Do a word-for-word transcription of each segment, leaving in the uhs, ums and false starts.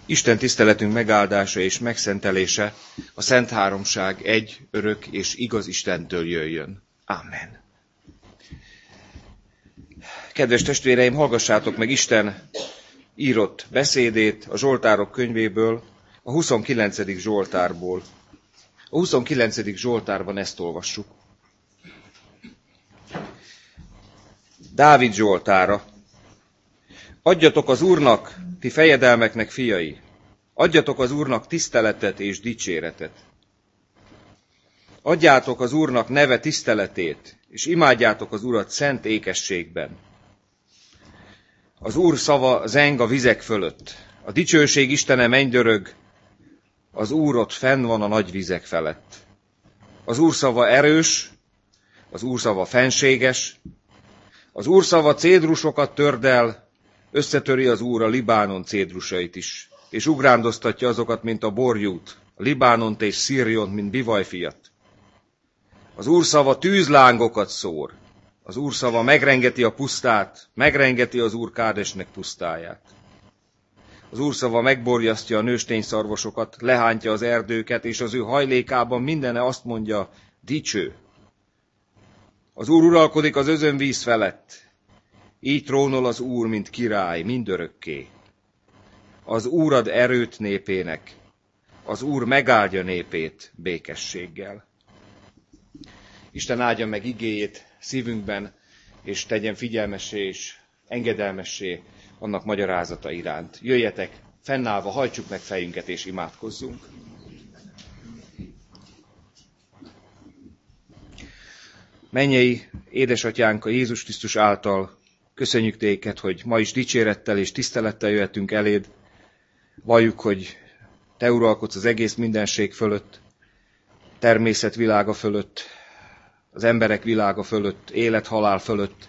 Isten tiszteletünk megáldása és megszentelése a Szent Háromság egy, örök és igaz Istentől jöjjön. Amen. Kedves testvéreim, hallgassátok meg Isten írott beszédét a Zsoltárok könyvéből, a huszonkilencedik Zsoltárból. A huszonkilencedik Zsoltárban ezt olvassuk. Dávid Zsoltára. Adjatok az Úrnak, ti fejedelmeknek fiai, adjatok az Úrnak tiszteletet és dicséretet. Adjátok az Úrnak neve tiszteletét, és imádjátok az Urat szent ékességben. Az Úr szava zeng a vizek fölött, a dicsőség Istene mennydörög, az Úr ott fenn van a nagy vizek felett. Az Úr szava erős, az Úr szava fenséges, az Úr szava cédrusokat tördel, összetöri az Úr a Libánon cédrusait is, és ugrándoztatja azokat, mint a borjút, a Libánont és Szirjont, mint bivajfiat. Az Úr szava tűzlángokat szór, az Úr szava megrengeti a pusztát, megrengeti az Úr Kádesnek pusztáját. Az Úr szava megborjasztja a nőstényszarvasokat, lehántja az erdőket, és az ő hajlékában mindene azt mondja, dicső. Az Úr uralkodik az özönvíz felett, így trónol az Úr, mint király, mindörökké. Az Úr ad erőt népének, az Úr megáldja népét békességgel. Isten áldja meg igéjét szívünkben, és tegyen figyelmessé és engedelmessé annak magyarázata iránt. Jöjjetek, fennállva, hajtsuk meg fejünket és imádkozzunk. Mennyei édesatyánk, a Jézus Krisztus által köszönjük téket, hogy ma is dicsérettel és tisztelettel jöhetünk eléd. Valljuk, hogy te uralkodsz az egész mindenség fölött, természet világa fölött, az emberek világa fölött, élet-halál fölött,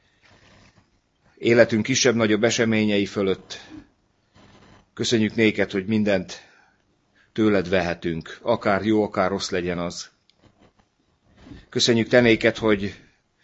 életünk kisebb-nagyobb eseményei fölött. Köszönjük néked, hogy mindent tőled vehetünk, akár jó, akár rossz legyen az. Köszönjük te néked, hogy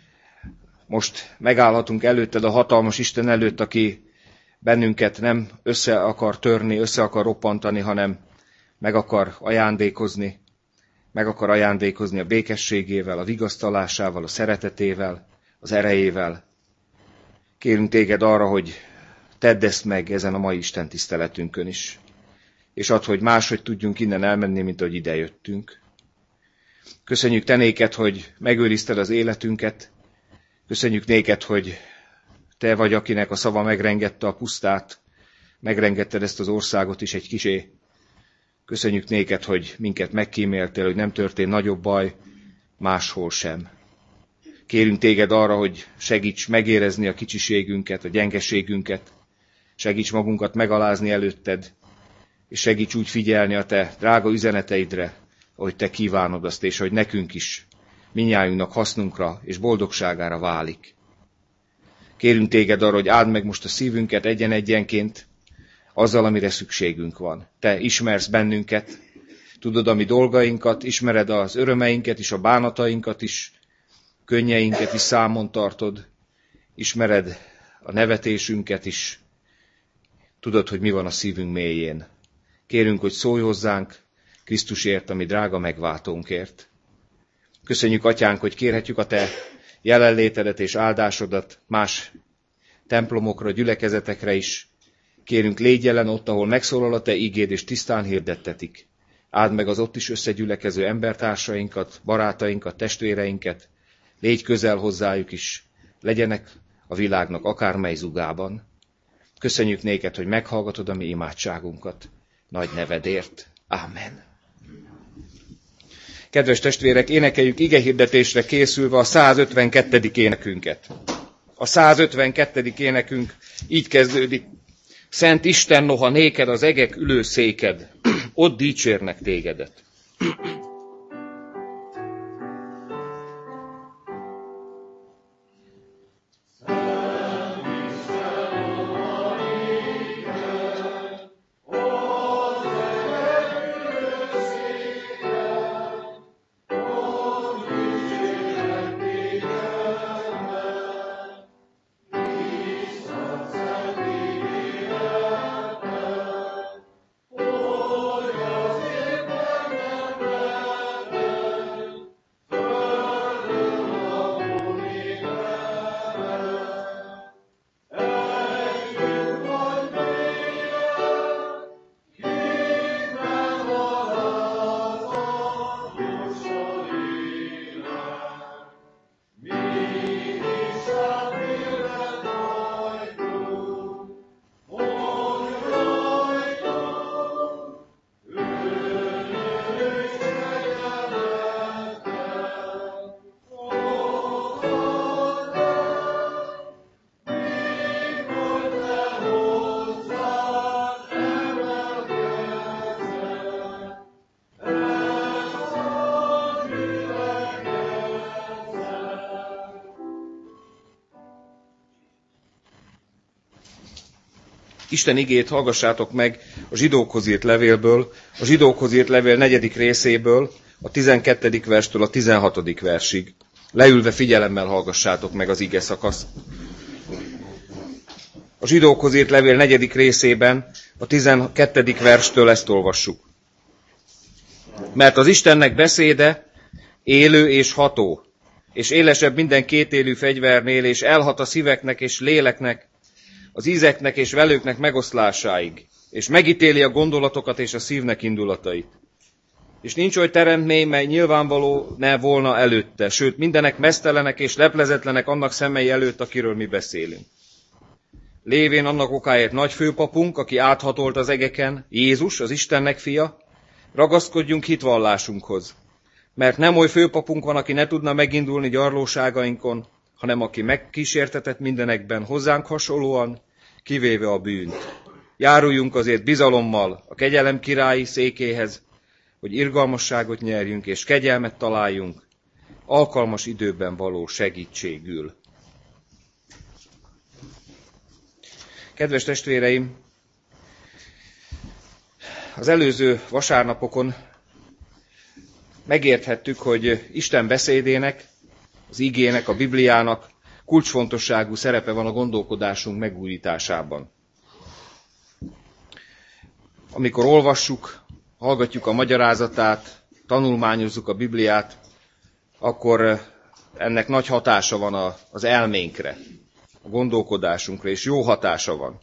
most megállhatunk előtted a hatalmas Isten előtt, aki bennünket nem össze akar törni, össze akar roppantani, hanem meg akar ajándékozni, meg akar ajándékozni a békességével, a vigasztalásával, a szeretetével, az erejével. Kérünk téged arra, hogy tedd ezt meg ezen a mai Isten tiszteletünkön is, és add, hogy máshogy tudjunk innen elmenni, mint ahogy idejöttünk. Köszönjük te néked, hogy megőrizted az életünket, köszönjük néked, hogy te vagy, akinek a szava megrengette a pusztát, megrengetted ezt az országot is egy kisé. Köszönjük néked, hogy minket megkíméltél, hogy nem történt nagyobb baj, máshol sem. Kérünk téged arra, hogy segíts megérezni a kicsiségünket, a gyengeségünket, segíts magunkat megalázni előtted, és segíts úgy figyelni a te drága üzeneteidre, ahogy te kívánod azt, és hogy nekünk is, mindnyájunknak hasznunkra és boldogságára válik. Kérünk téged arra, hogy áld meg most a szívünket egyen-egyenként, azzal, amire szükségünk van. Te ismersz bennünket, tudod a mi dolgainkat, ismered az örömeinket is, a bánatainkat is, könnyeinket is számon tartod, ismered a nevetésünket is, tudod, hogy mi van a szívünk mélyén. Kérünk, hogy szólj hozzánk Krisztusért, ami drága megváltónkért. Köszönjük, atyánk, hogy kérhetjük a te jelenlétedet és áldásodat más templomokra, gyülekezetekre is. Kérünk, légy jelen ott, ahol megszólal a te igéd, és tisztán hirdettetik. Áld meg az ott is összegyülekező embertársainkat, barátainkat, testvéreinket. Légy közel hozzájuk is, legyenek a világnak akármely zugában. Köszönjük néked, hogy meghallgatod a mi imádságunkat. Nagy nevedért. Ámen. Kedves testvérek, énekeljük igehirdetésre készülve a százötvenkettedik énekünket. A százötvenkettedik énekünk így kezdődik. Szent Isten, noha néked az egek ülő széked, ott dicsérnek tégedet. Isten igét hallgassátok meg a zsidókhoz írt levélből, a zsidókhoz írt levél negyedik részéből, a tizenkettedik verstől a tizenhatodik versig. Leülve figyelemmel hallgassátok meg az ige szakaszt. A zsidókhoz írt levél negyedik részében a tizenkettedik verstől ezt olvassuk. Mert az Istennek beszéde élő és ható, és élesebb minden kétélű fegyvernél, és elhat a szíveknek és léleknek, az ízeknek és velőknek megoszlásáig, és megítéli a gondolatokat és a szívnek indulatait. És nincs oly teremtmény, mely nyilvánvaló ne volna előtte, sőt mindenek meztelenek és leplezetlenek annak szemei előtt, akiről mi beszélünk. Lévén annak okáért nagy főpapunk, aki áthatolt az egeken, Jézus, az Istennek fia, ragaszkodjunk hitvallásunkhoz. Mert nem oly főpapunk van, aki ne tudna megindulni gyarlóságainkon, hanem aki megkísértetett mindenekben hozzánk hasonlóan, kivéve a bűnt. Járuljunk azért bizalommal a kegyelem királyi székéhez, hogy irgalmasságot nyerjünk és kegyelmet találjunk, alkalmas időben való segítségül. Kedves testvéreim, az előző vasárnapokon megérthettük, hogy Isten beszédének, az igének, a Bibliának kulcsfontosságú szerepe van a gondolkodásunk megújításában. Amikor olvassuk, hallgatjuk a magyarázatát, tanulmányozzuk a Bibliát, akkor ennek nagy hatása van az elménkre, a gondolkodásunkra, és jó hatása van.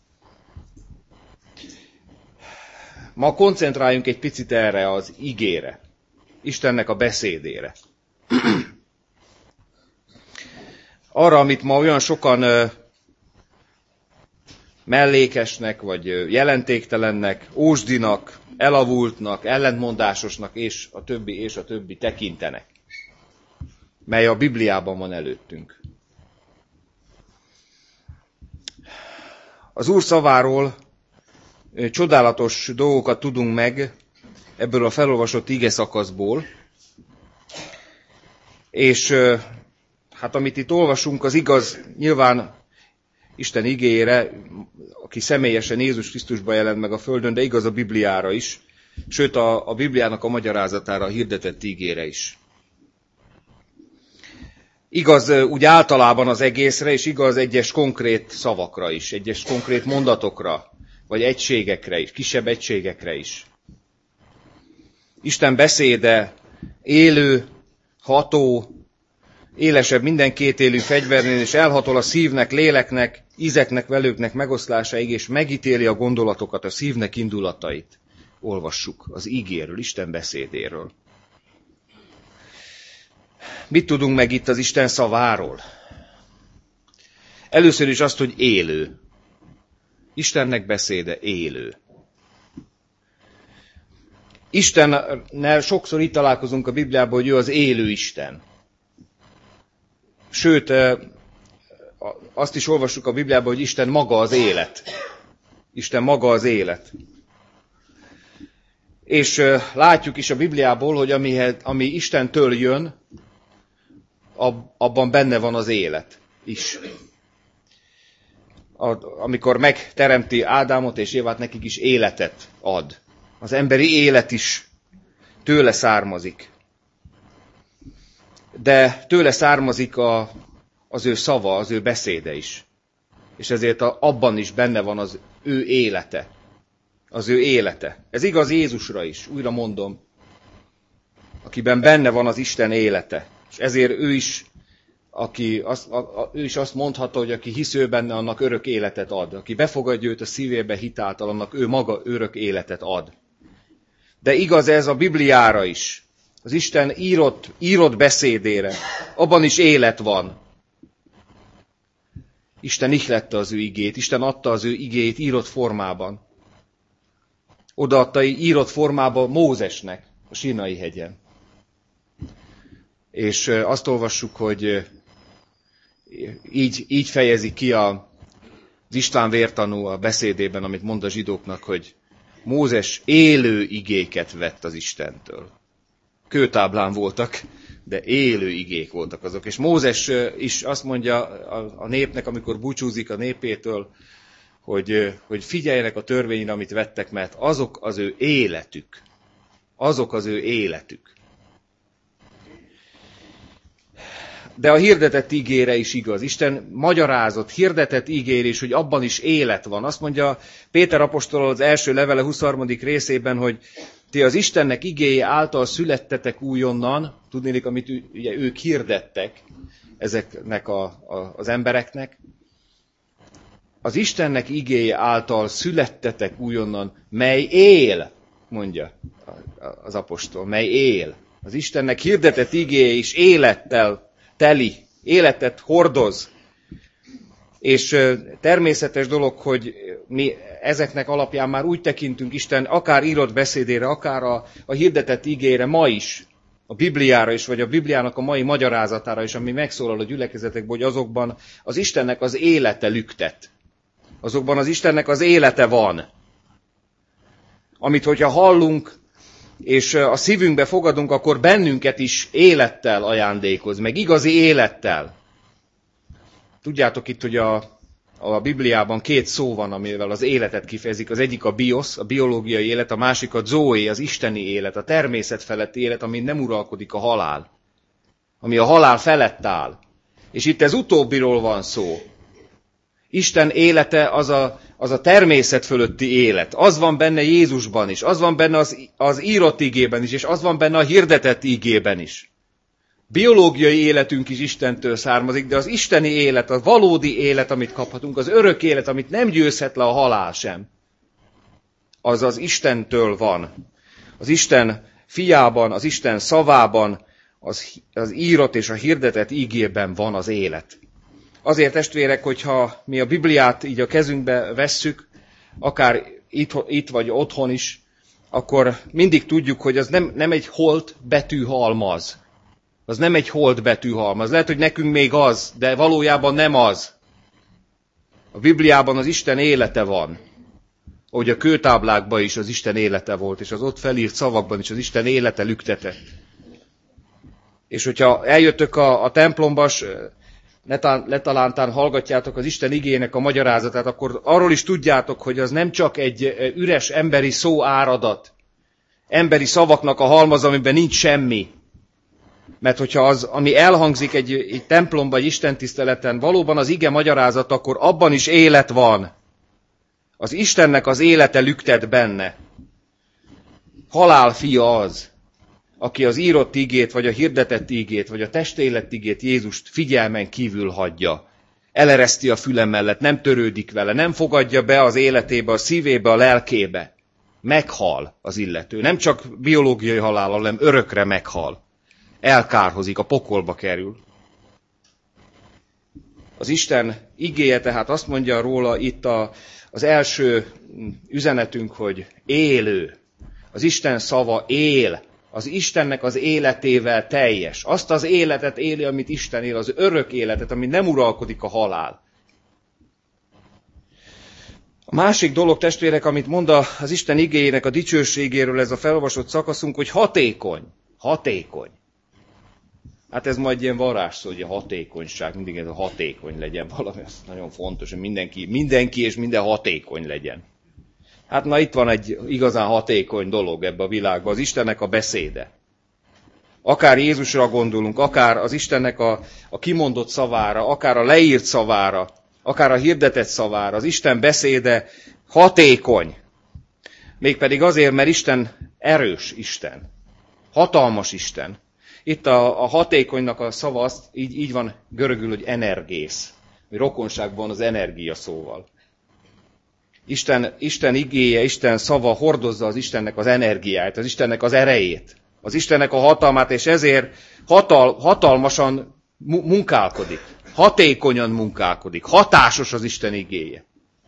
Ma koncentráljunk egy picit erre az igére, Istennek a beszédére. Arra, amit ma olyan sokan mellékesnek, vagy jelentéktelennek, ósdinak, elavultnak, ellentmondásosnak, és a többi, és a többi tekintenek, mely a Bibliában van előttünk. Az Úr szaváról csodálatos dolgokat tudunk meg ebből a felolvasott ige szakaszból, és hát amit itt olvasunk, az igaz nyilván Isten igéjére, aki személyesen Jézus Krisztusban jelent meg a földön, de igaz a Bibliára is, sőt a, a Bibliának a magyarázatára, a hirdetett igére is. Igaz úgy általában az egészre, és igaz egyes konkrét szavakra is, egyes konkrét mondatokra, vagy egységekre is, kisebb egységekre is. Isten beszéde élő, ható, élesebb minden kétélű fegyvernél, és elhatol a szívnek, léleknek, ízeknek, velőknek megoszlásáig, és megítéli a gondolatokat, a szívnek indulatait. Olvassuk az ígéről, Isten beszédéről. Mit tudunk meg itt az Isten szaváról? Először is azt, hogy élő. Istennek beszéde élő. Istennel sokszor itt találkozunk a Bibliában, hogy ő az élő Isten. Sőt, azt is olvassuk a Bibliában, hogy Isten maga az élet. Isten maga az élet. És látjuk is a Bibliából, hogy amihez, ami Istentől jön, abban benne van az élet is. Amikor megteremti Ádámot és Évát, nekik is életet ad. Az emberi élet is tőle származik. De tőle származik a, az ő szava, az ő beszéde is. És ezért a, abban is benne van az ő élete. Az ő élete. Ez igaz Jézusra is, újra mondom. Akiben benne van az Isten élete. És ezért ő is, aki azt, a, a, ő is azt mondhatta, hogy aki hisz ő benne, annak örök életet ad. Aki befogadja őt a szívébe hitáltal, annak ő maga örök életet ad. De igaz ez a Bibliára is. Az Isten írott, írott beszédére. Abban is élet van. Isten ihlette az ő igét. Isten adta az ő igét írott formában. Odaadta írott formában Mózesnek a Sinai hegyen. És azt olvassuk, hogy így, így fejezi ki a, az István vértanú a beszédében, amit mond a zsidóknak, hogy Mózes élő igéket vett az Istentől. Kőtáblán voltak, de élő igék voltak azok. És Mózes is azt mondja a népnek, amikor búcsúzik a népétől, hogy, hogy figyeljenek a törvényre, amit vettek, mert azok az ő életük. Azok az ő életük. De a hirdetett ígére is igaz. Isten magyarázott, hirdetett ígérés, hogy abban is élet van. Azt mondja Péter apostol az első levele huszonharmadik részében, hogy ti az Istennek igéje által születtetek újonnan, tudnélik, amit ugye ők hirdettek ezeknek a, a, az embereknek. Az Istennek igéje által születtetek újonnan, mely él, mondja az apostol, mely él. Az Istennek hirdetett igéje is élettel teli, életet hordoz. És természetes dolog, hogy mi ezeknek alapján már úgy tekintünk Isten akár írott beszédére, akár a, a hirdetett igére ma is, a Bibliára is, vagy a Bibliának a mai magyarázatára is, ami megszólal a gyülekezetekben, hogy azokban az Istennek az élete lüktet. Azokban az Istennek az élete van. Amit, hogyha hallunk, és a szívünkbe fogadunk, akkor bennünket is élettel ajándékoz, meg igazi élettel. Tudjátok itt, hogy a, a Bibliában két szó van, amivel az életet kifejezik. Az egyik a bios, a biológiai élet, a másik a zoé, az isteni élet, a természet feletti élet, amin nem uralkodik a halál. Ami a halál felett áll. És itt ez utóbbiról van szó. Isten élete az a, az a természet fölötti élet. Az van benne Jézusban is, az van benne az, az írott igében is, és az van benne a hirdetett igében is. Biológiai életünk is Istentől származik, de az isteni élet, a valódi élet, amit kaphatunk, az örök élet, amit nem győzhet le a halál sem, az az Istentől van. Az Isten fiában, az Isten szavában, az, az írott és a hirdetett ígében van az élet. Azért, testvérek, hogyha mi a Bibliát így a kezünkbe vesszük, akár itt, itt vagy otthon is, akkor mindig tudjuk, hogy az nem, nem egy holt betűhalmaz. Az nem egy holt betűhalmaz. Lehet, hogy nekünk még az, de valójában nem az. A Bibliában az Isten élete van. Ahogy a kőtáblákban is az Isten élete volt, és az ott felírt szavakban is az Isten élete lüktetett. És hogyha eljöttök a, a templomba, letalántán hallgatjátok az Isten igének a magyarázatát, akkor arról is tudjátok, hogy az nem csak egy üres emberi szó áradat, emberi szavaknak a halmaz, amiben nincs semmi. Mert hogyha az, ami elhangzik egy, egy templomban, egy istentiszteleten, valóban az ige magyarázat, akkor abban is élet van. Az Istennek az élete lüktet benne. Halál fia az, aki az írott igét, vagy a hirdetett igét, vagy a testélet igét, Jézust figyelmen kívül hagyja. Elereszti a füle mellett, nem törődik vele, nem fogadja be az életébe, a szívébe, a lelkébe. Meghal az illető. Nem csak biológiai halál, hanem örökre meghal. Elkárhozik, a pokolba kerül. Az Isten igéje tehát azt mondja róla itt a, az első üzenetünk, hogy élő. Az Isten szava él. Az Istennek az életével teljes. Azt az életet éli, amit Isten él, az örök életet, ami nem uralkodik a halál. A másik dolog, testvérek, amit mond az Isten igéjének a dicsőségéről ez a felolvasott szakaszunk, hogy hatékony. Hatékony. Hát ez majd ilyen varázsszó, hogy a hatékonyság, mindig ez a hatékony legyen valami, ez nagyon fontos, hogy mindenki, mindenki és minden hatékony legyen. Hát na itt van egy igazán hatékony dolog ebbe a világban, az Istennek a beszéde. Akár Jézusra gondolunk, akár az Istennek a, a kimondott szavára, akár a leírt szavára, akár a hirdetett szavára, az Isten beszéde hatékony. Mégpedig azért, mert Isten erős Isten, hatalmas Isten. Itt a, a hatékonynak a szava, azt, így, így van görögül, hogy energész. Rokonságban az energia szóval. Isten, Isten igéje, Isten szava hordozza az Istennek az energiáját, az Istennek az erejét, az Istennek a hatalmát, és ezért hatal, hatalmasan munkálkodik. Hatékonyan munkálkodik. Hatásos az Isten igéje.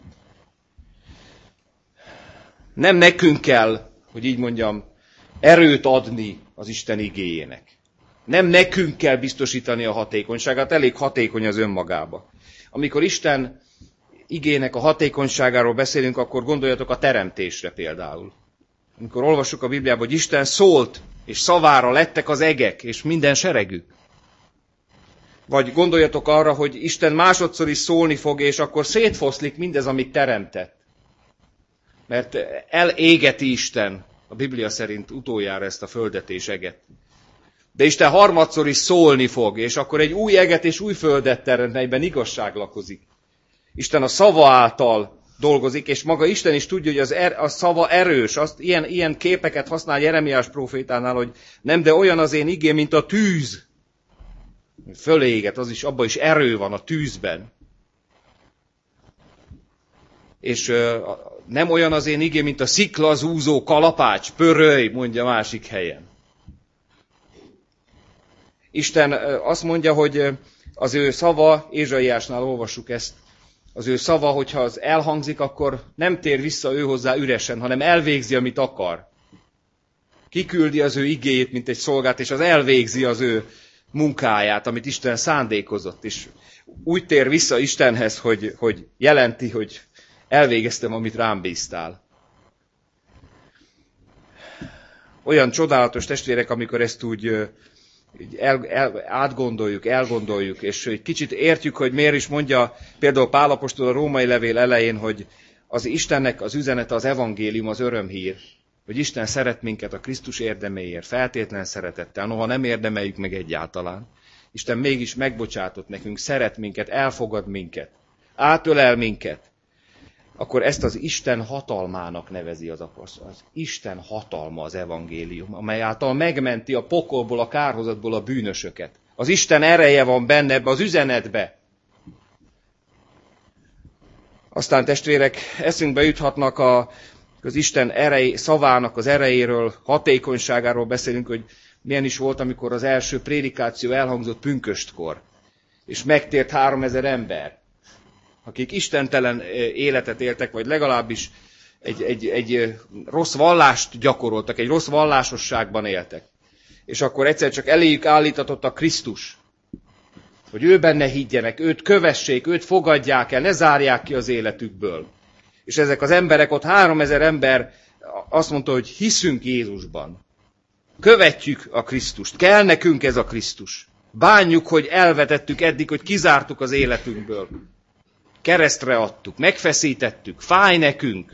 Nem nekünk kell, hogy így mondjam, erőt adni az Isten igéjének. Nem nekünk kell biztosítani a hatékonyságát, elég hatékony az önmagába. Amikor Isten igének a hatékonyságáról beszélünk, akkor gondoljatok a teremtésre például. Amikor olvassuk a Bibliában, hogy Isten szólt, és szavára lettek az egek, és minden seregük. Vagy gondoljatok arra, hogy Isten másodszor is szólni fog, és akkor szétfoszlik mindez, amit teremtett. Mert elégeti Isten, a Biblia szerint utoljára ezt a földet és eget. De Isten harmadszor is szólni fog, és akkor egy új eget és új földet teremt, melyben igazság lakozik. Isten a szava által dolgozik, és maga Isten is tudja, hogy az er, a szava erős. Azt, ilyen, ilyen képeket használ Jeremiás prófétánál, hogy nem, de olyan az én igém, mint a tűz. Föléget, az is, abban is erő van a tűzben. És uh, nem olyan az én igém, mint a sziklazúzó kalapács, pöröly, mondja másik helyen. Isten uh, azt mondja, hogy az ő szava, Ézsaiásnál olvassuk ezt, az ő szava, hogyha az elhangzik, akkor nem tér vissza ő hozzá üresen, hanem elvégzi, amit akar. Kiküldi az ő igéjét, mint egy szolgát, és az elvégzi az ő munkáját, amit Isten szándékozott. És úgy tér vissza Istenhez, hogy, hogy jelenti, hogy elvégeztem, amit rám bíztál. Olyan csodálatos testvérek, amikor ezt úgy el, el, átgondoljuk, elgondoljuk, és egy kicsit értjük, hogy miért is mondja például Pál apostol a római levél elején, hogy az Istennek az üzenete, az evangélium, az örömhír, hogy Isten szeret minket a Krisztus érdeméért, feltétlen szeretettel, noha nem érdemeljük meg egyáltalán. Isten mégis megbocsátott nekünk, szeret minket, elfogad minket, átölel minket. Akkor ezt az Isten hatalmának nevezi az apostol. Az Isten hatalma az evangélium, amely által megmenti a pokolból, a kárhozatból a bűnösöket. Az Isten ereje van benne, ebbe az üzenetbe. Aztán testvérek, eszünkbe juthatnak a, az Isten erej, szavának az erejéről, hatékonyságáról beszélünk, hogy milyen is volt, amikor az első prédikáció elhangzott pünköstkor, és megtért háromezer ember, akik istentelen életet éltek, vagy legalábbis egy, egy, egy rossz vallást gyakoroltak, egy rossz vallásosságban éltek. És akkor egyszer csak eléjük állítatott a Krisztus, hogy ő benne higgyenek, őt kövessék, őt fogadják el, ne zárják ki az életükből. És ezek az emberek, ott háromezer ember azt mondta, hogy hiszünk Jézusban. Követjük a Krisztust. Kell nekünk ez a Krisztus. Bánjuk, hogy elvetettük eddig, hogy kizártuk az életünkből. Keresztre adtuk, megfeszítettük, fáj nekünk.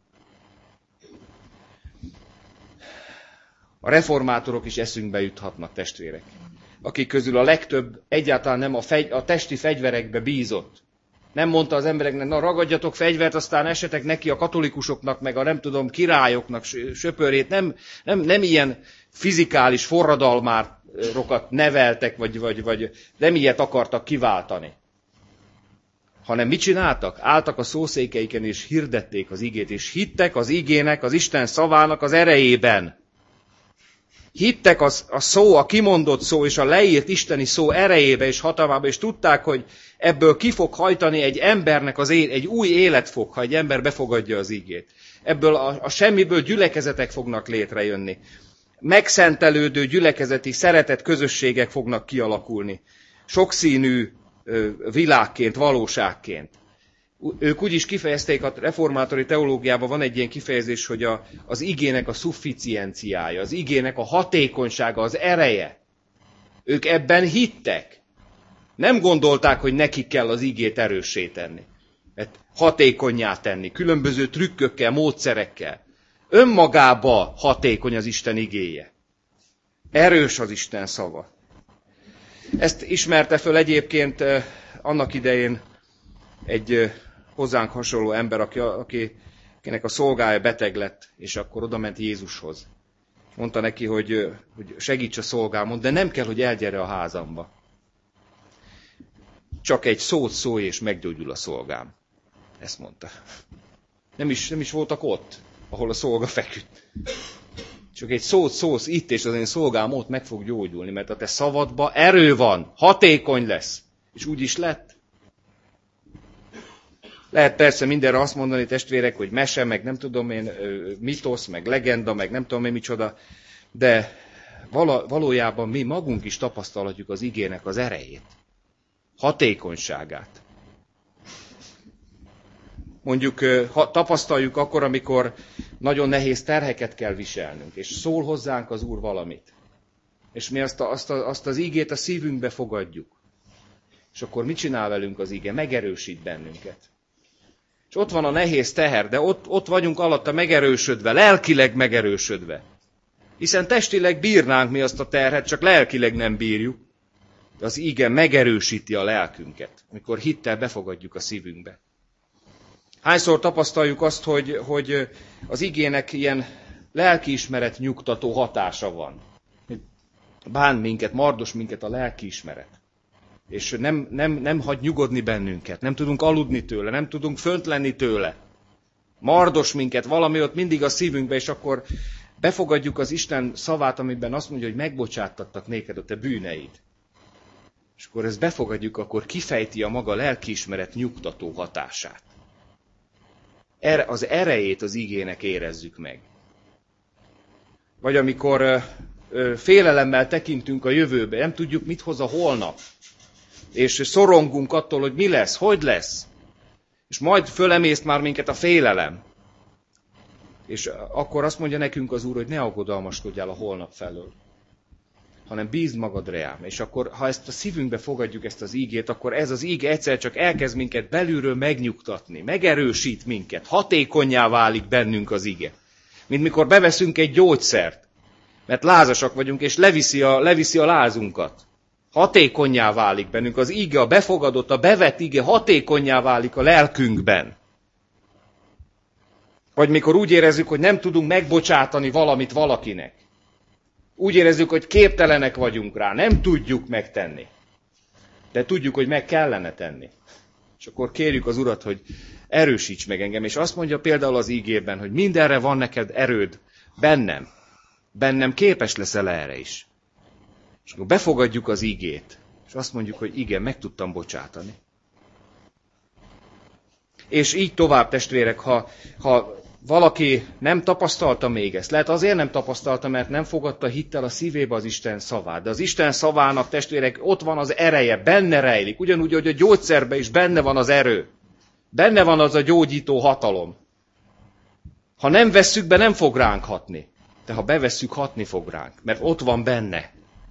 A reformátorok is eszünkbe juthatnak, testvérek, akik közül a legtöbb egyáltalán nem a, fegy, a testi fegyverekbe bízott. Nem mondta az embereknek, na ragadjatok fegyvert, aztán esetek neki a katolikusoknak, meg a nem tudom, királyoknak söpörét. Nem, nem, nem ilyen fizikális forradalmárokat neveltek, vagy, vagy, vagy nem ilyet akartak kiváltani. Hanem mit csináltak? Álltak a szószékeiken, és hirdették az igét, és hittek az igének, az Isten szavának az erejében. Hittek az, a szó, a kimondott szó, és a leírt isteni szó erejébe és hatalmába, és tudták, hogy ebből ki fog hajtani egy embernek az élet, egy új élet fog, ha egy ember befogadja az igét. Ebből a, a semmiből gyülekezetek fognak létrejönni. Megszentelődő gyülekezeti szeretett közösségek fognak kialakulni. Sokszínű világként, valóságként. Ők úgy is kifejezték, a reformátori teológiában van egy ilyen kifejezés, hogy a, az igének a szufficienciája, az igének a hatékonysága, az ereje. Ők ebben hittek. Nem gondolták, hogy nekik kell az igét erőssé tenni. Mert hatékonnyá tenni, különböző trükkökkel, módszerekkel. Önmagába hatékony az Isten igéje. Erős az Isten szava. Ezt ismerte föl egyébként eh, annak idején egy eh, hozzánk hasonló ember, aki, aki, akinek a szolgája beteg lett, és akkor oda ment Jézushoz. Mondta neki, hogy, eh, hogy segíts a szolgámon, de nem kell, hogy elgyere a házamba. Csak egy szót szólj, és meggyógyul a szolgám. Ezt mondta. Nem is, nem is voltak ott, ahol a szolga feküdt. Csak egy szót szólsz itt, és az én szolgám ott meg fog gyógyulni, mert a te szavadban erő van, hatékony lesz. És úgy is lett. Lehet persze mindenre azt mondani, testvérek, hogy mese, meg nem tudom én, mitosz, meg legenda, meg nem tudom én micsoda, de valójában mi magunk is tapasztalhatjuk az igének az erejét, hatékonyságát. Mondjuk ha tapasztaljuk akkor, amikor nagyon nehéz terheket kell viselnünk, és szól hozzánk az Úr valamit. És mi azt, a, azt, a, azt az ígét a szívünkbe fogadjuk. És akkor mit csinál velünk az ige? Megerősít bennünket. És ott van a nehéz teher, de ott, ott vagyunk alatta megerősödve, lelkileg megerősödve. Hiszen testileg bírnánk mi azt a terhet, csak lelkileg nem bírjuk. De az ige megerősíti a lelkünket, amikor hittel befogadjuk a szívünkbe. Hányszor tapasztaljuk azt, hogy, hogy az igének ilyen lelkiismeret nyugtató hatása van. Bán minket, mardos minket a lelkiismeret. És nem, nem, nem hagy nyugodni bennünket, nem tudunk aludni tőle, nem tudunk fönt lenni tőle. Mardos minket, valami ott mindig a szívünkbe, és akkor befogadjuk az Isten szavát, amiben azt mondja, hogy megbocsátattak néked a te bűneid. És akkor ezt befogadjuk, akkor kifejti a maga lelkiismeret nyugtató hatását. Az erejét az igének érezzük meg. Vagy amikor félelemmel tekintünk a jövőbe, nem tudjuk, mit hoz a holnap. És szorongunk attól, hogy mi lesz, hogy lesz. És majd fölemészt már minket a félelem. És akkor azt mondja nekünk az Úr, hogy ne aggodalmaskodjál a holnap felől, hanem bízd magad rám. És akkor, ha ezt a szívünkbe fogadjuk, ezt az ígét, akkor ez az íge egyszer csak elkezd minket belülről megnyugtatni, megerősít minket, hatékonnyá válik bennünk az íge. Mint mikor beveszünk egy gyógyszert, mert lázasak vagyunk, és leviszi a, leviszi a lázunkat. Hatékonnyá válik bennünk az íge, a befogadott, a bevett íge hatékonnyá válik a lelkünkben. Vagy mikor úgy érezzük, hogy nem tudunk megbocsátani valamit valakinek. Úgy érezzük, hogy képtelenek vagyunk rá, nem tudjuk megtenni. De tudjuk, hogy meg kellene tenni. És akkor kérjük az Urat, hogy erősíts meg engem. És azt mondja például az ígében, hogy mindenre van neked erőd bennem. Bennem képes leszel erre is. És akkor befogadjuk az ígét. És azt mondjuk, hogy igen, meg tudtam bocsátani. És így tovább, testvérek, ha, ha valaki nem tapasztalta még ezt, lehet azért nem tapasztalta, mert nem fogadta hittel a szívébe az Isten szavát. De az Isten szavának, testvérek, ott van az ereje, benne rejlik. Ugyanúgy, hogy a gyógyszerben is benne van az erő. Benne van az a gyógyító hatalom. Ha nem vesszük be, nem fog ránk hatni. De ha bevesszük, hatni fog ránk, mert ott van benne.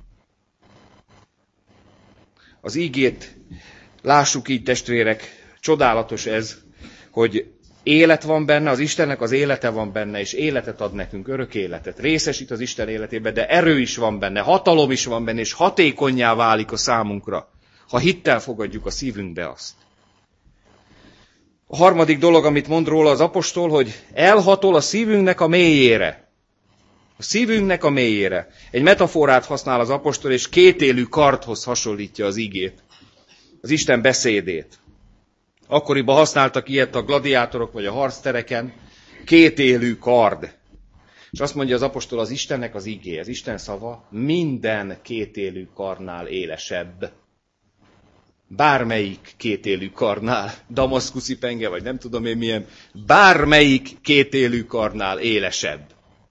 Az ígét lássuk így, testvérek, csodálatos ez, hogy élet van benne, az Istennek az élete van benne, és életet ad nekünk, örök életet. Részesít az Isten életébe, de erő is van benne, hatalom is van benne, és hatékonnyá válik a számunkra, ha hittel fogadjuk a szívünkbe azt. A harmadik dolog, amit mond róla az apostol, hogy elhatol a szívünknek a mélyére. A szívünknek a mélyére. Egy metaforát használ az apostol, és kétélű kardhoz hasonlítja az igét. Az Isten beszédét. Akkoriban használtak ilyet a gladiátorok vagy a harctereken. Kétélű kard. És azt mondja az apostol, az Istennek az igé, az Isten szava minden kétélű karnál élesebb. Bármelyik kétélű karnál, damaszkuszi penge, vagy nem tudom én milyen, bármelyik kétélű karnál élesebb.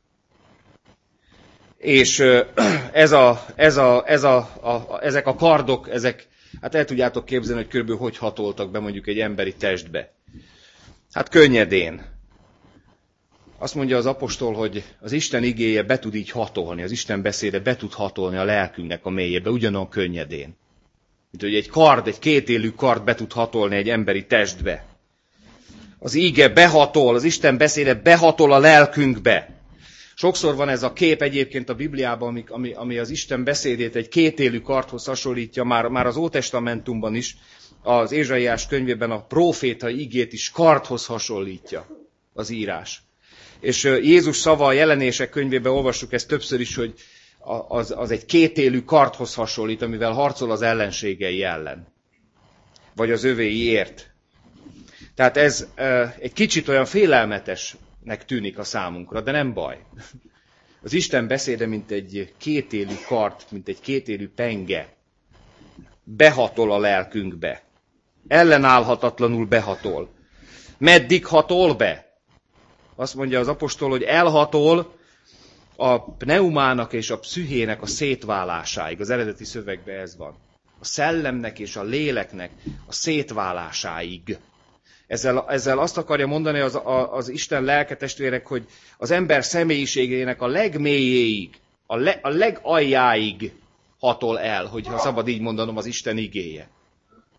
És ez a, ez a, ez a, a, ezek a kardok, ezek, hát el tudjátok képzelni, hogy körülbelül hogy hatoltak be mondjuk egy emberi testbe. Hát könnyedén. Azt mondja az apostol, hogy az Isten igéje be tud így hatolni, az Isten beszéde be tud hatolni a lelkünknek a mélyébe, ugyanolyan könnyedén. Mint hogy egy kard, egy kétélű kard be tud hatolni egy emberi testbe. Az íge behatol, az Isten beszéde behatol a lelkünkbe. Sokszor van ez a kép egyébként a Bibliában, ami, ami, ami az Isten beszédét egy kétélű kardhoz hasonlítja, már, már az Ótestamentumban is, az Ézsaiás könyvében a próféta igét is kardhoz hasonlítja az írás. És Jézus szava a Jelenések könyvében olvassuk ezt többször is, hogy az, az egy kétélű kardhoz hasonlít, amivel harcol az ellenségei ellen. Vagy az övéiért. Tehát ez egy kicsit olyan félelmetesnek tűnik a számunkra, de nem baj. Az Isten beszéde, mint egy kétélű kard, mint egy kétélű penge, behatol a lelkünkbe. Ellenállhatatlanul behatol. Meddig hatol be? Azt mondja az apostol, hogy elhatol a pneumának és a pszichének a szétválásáig. Az eredeti szövegben ez van. A szellemnek és a léleknek a szétválásáig. Ezzel, ezzel azt akarja mondani az, az Isten lelke, testvérek, hogy az ember személyiségének a legmélyéig, a, le, a legaljáig hatol el, hogyha szabad így mondanom, az Isten igéje.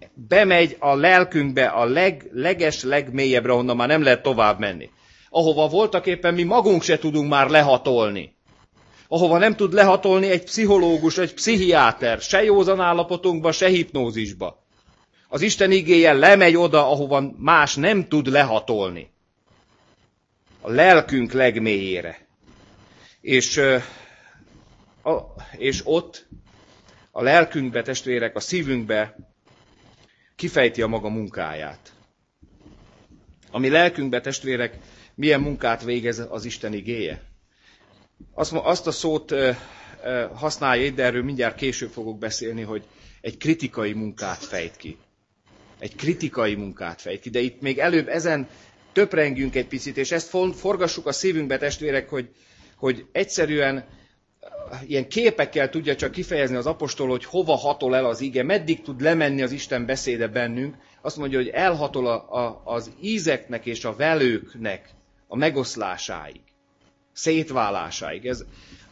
bemegy a lelkünkbe a leg, leges, legmélyebbre, onnan már nem lehet tovább menni. Ahova voltak éppen mi magunk se tudunk már lehatolni. Ahova nem tud lehatolni egy pszichológus, egy pszichiáter, se józan állapotunkba, se hipnózisba. Az Isten igéje lemegy oda, ahova más nem tud lehatolni. A lelkünk legmélyére. És, a, és ott a lelkünkbe, testvérek, a szívünkbe kifejti a maga munkáját. A mi lelkünkbe, testvérek, milyen munkát végez az Isten igéje? Azt, azt a szót használja itt, de erről mindjárt később fogok beszélni, hogy egy kritikai munkát fejt ki. Egy kritikai munkát fejt ki, de itt még előbb ezen töprengjünk egy picit, és ezt forgassuk a szívünkbe, testvérek, hogy, hogy egyszerűen ilyen képekkel tudja csak kifejezni az apostol, hogy hova hatol el az ige, meddig tud lemenni az Isten beszéde bennünk. Azt mondja, hogy elhatol a, a, az ízeknek és a velőknek a megoszlásáig, szétválásáig. Ez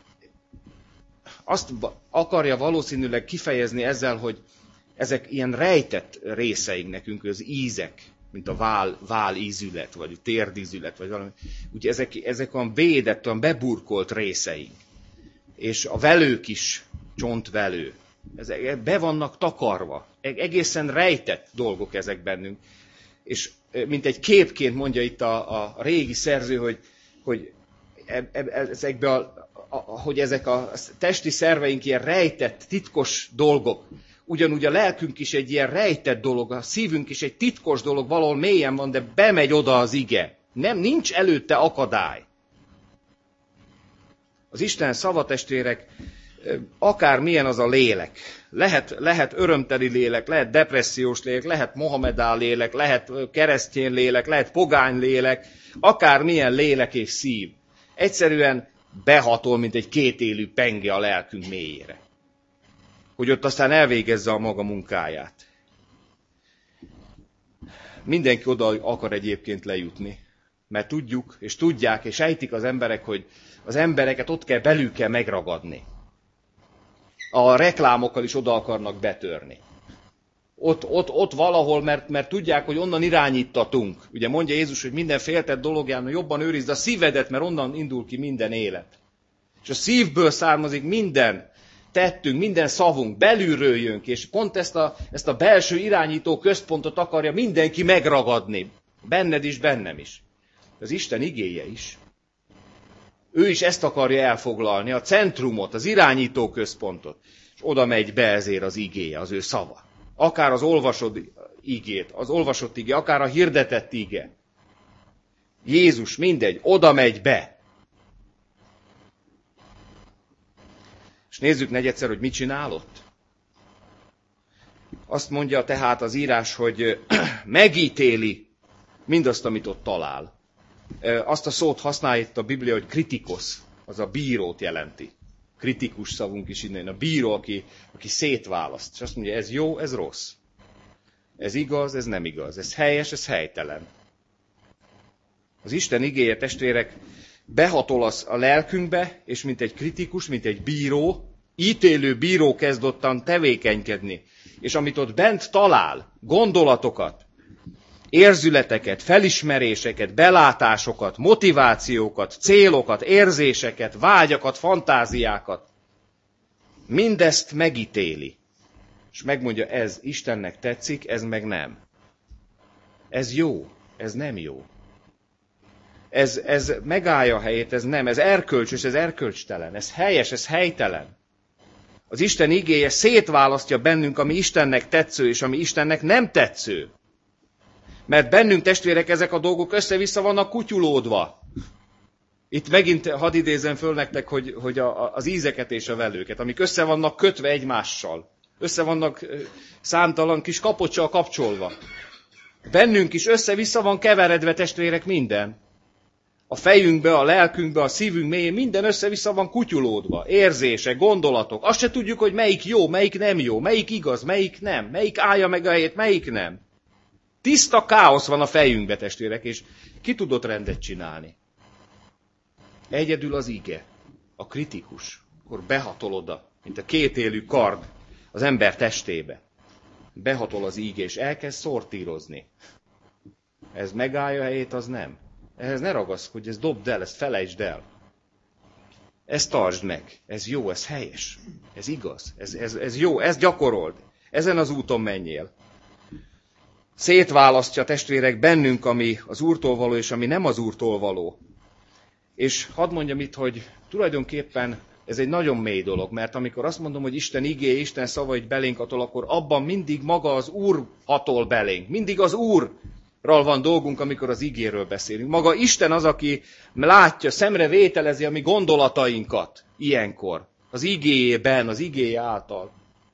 azt akarja valószínűleg kifejezni ezzel, hogy ezek ilyen rejtett részeink nekünk, az ízek, mint a vál, vál ízület, vagy a térdízület, vagy valami. Ugye ezek, ezek olyan védett, olyan beburkolt részeink. És a velők is csontvelő. Ezek be vannak takarva. Egészen rejtett dolgok ezek bennünk. És mint egy képként mondja itt a, a régi szerző, hogy, hogy, e, e, ezekbe a, a, hogy ezek a testi szerveink ilyen rejtett, titkos dolgok. Ugyanúgy a lelkünk is egy ilyen rejtett dolog, a szívünk is egy titkos dolog, valahol mélyen van, de bemegy oda az ige. Nem, nincs előtte akadály. Az Isten szavatestvérek, akármilyen az a lélek, lehet, lehet örömteli lélek, lehet depressziós lélek, lehet mohamedán lélek, lehet keresztény lélek, lehet pogány lélek, akármilyen lélek és szív. Egyszerűen behatol, mint egy kétélű penge a lelkünk mélyére. Hogy ott aztán elvégezze a maga munkáját. Mindenki oda akar egyébként lejutni. Mert tudjuk, és tudják, és ejtik az emberek, hogy az embereket ott kell, belül kell megragadni. A reklámokkal is oda akarnak betörni. Ott, ott, ott valahol, mert, mert tudják, hogy onnan irányítatunk. Ugye mondja Jézus, hogy minden féltett dologján jobban őrizd a szívedet, mert onnan indul ki minden élet. És a szívből származik minden tettünk, minden szavunk, belülről jön ki, és pont ezt a, ezt a belső irányító központot akarja mindenki megragadni. Benned is, bennem is. Az Isten igéje is. Ő is ezt akarja elfoglalni, a centrumot, az irányító központot. És oda megy be ezért az igéje, az ő szava. Akár az olvasott igét, az olvasott igé, akár a hirdetett ige. Jézus, mindegy, oda megy be. És nézzük negyedszer, hogy mit csinálott. Azt mondja tehát az írás, hogy megítéli mindazt, amit ott talál. Azt a szót használja itt a Biblia, hogy kritikosz, az a bírót jelenti. Kritikus szavunk is innen. A bíró, aki, aki szétválaszt. És azt mondja, ez jó, ez rossz. Ez igaz, ez nem igaz. Ez helyes, ez helytelen. Az Isten igéje, testvérek, behatol az a lelkünkbe, és mint egy kritikus, mint egy bíró, ítélő bíró kezd ottan tevékenykedni. És amit ott bent talál, gondolatokat, érzületeket, felismeréseket, belátásokat, motivációkat, célokat, érzéseket, vágyakat, fantáziákat, mindezt megítéli. És megmondja, ez Istennek tetszik, ez meg nem. Ez jó, ez nem jó. Ez, ez megállja a helyét, ez nem, ez erkölcsös, ez erkölcstelen, ez helyes, ez helytelen. Az Isten igéje szétválasztja bennünk, ami Istennek tetsző, és ami Istennek nem tetsző. Mert bennünk, testvérek, ezek a dolgok össze-vissza vannak kutyulódva. Itt megint hadd idézem föl nektek, hogy, hogy a, az ízeket és a velőket, amik össze vannak kötve egymással. Össze vannak számtalan kis kapocsal kapcsolva. Bennünk is össze-vissza van keveredve, testvérek, minden. A fejünkbe, a lelkünkbe, a szívünk mélyén minden össze-vissza van kutyulódva. Érzések, gondolatok. Azt se tudjuk, hogy melyik jó, melyik nem jó, melyik igaz, melyik nem, melyik állja meg a helyét, melyik nem. Tiszta káosz van a fejünkbe, testvérek, és ki tudott rendet csinálni? Egyedül az ige, a kritikus, akkor behatol oda, mint a kétélű kard az ember testébe. behatol az íge, és elkezd szortírozni. Ez megállja a helyét, az nem. Ehhez ne ragaszkodj, ezt dobd el, ezt felejtsd el. Ezt tartsd meg, ez jó, ez helyes, ez igaz, ez, ez, ez jó, ezt gyakorold, ezen az úton menjél. Szétválasztja, testvérek, bennünk, ami az Úrtól való, és ami nem az Úrtól való. És hadd mondjam itt, hogy tulajdonképpen ez egy nagyon mély dolog, mert amikor azt mondom, hogy Isten igéje, Isten szava így belénk hatol, akkor abban mindig maga az Úr hatol belénk. Mindig az Úrral van dolgunk, amikor az igéről beszélünk. Maga Isten az, aki látja, szemre vételezi a mi gondolatainkat ilyenkor. Az igéjében, az igéje által.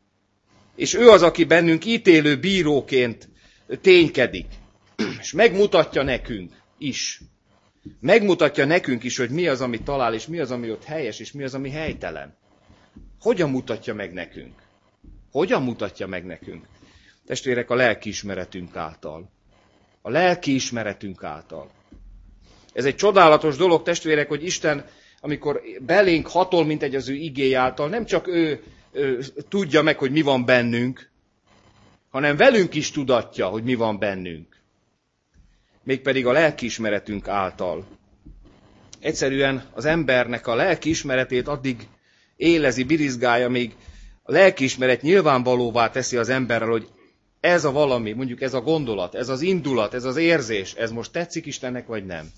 És ő az, aki bennünk ítélő bíróként ténykedik. És megmutatja nekünk is. Megmutatja nekünk is, hogy mi az, ami talál, és mi az, ami ott helyes, és mi az, ami helytelen. Hogyan mutatja meg nekünk? Hogyan mutatja meg nekünk? Testvérek, a lelkiismeretünk által. A lelkiismeretünk által. Ez egy csodálatos dolog, testvérek, hogy Isten, amikor belénk hatol, mint egy az ő igéje által, nem csak ő, ő tudja meg, hogy mi van bennünk, hanem velünk is tudatja, hogy mi van bennünk. Mégpedig a lelkiismeretünk által. Egyszerűen az embernek a lelkiismeretét addig élezi, birizgálja, míg a lelkiismeret nyilvánvalóvá teszi az emberrel, hogy ez a valami, mondjuk ez a gondolat, ez az indulat, ez az érzés, ez most tetszik Istennek, vagy nem?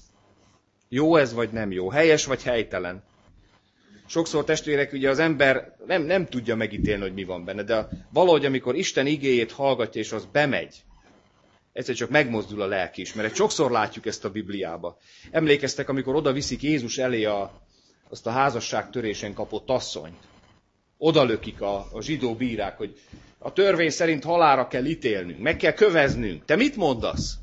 Jó ez, vagy nem jó? Helyes, vagy helytelen? Sokszor, testvérek, ugye az ember nem, nem tudja megítélni, hogy mi van benne, de valahogy, amikor Isten igéjét hallgatja, és az bemegy, egyszer csak megmozdul a lelkiismeret. Sokszor látjuk ezt a Bibliába. Emlékeztek, amikor oda viszik Jézus elé a, azt a házasságtörésen kapott asszonyt. Oda lökik a, a zsidó bírák, hogy a törvény szerint halálra kell ítélnünk, meg kell köveznünk. Te mit mondasz?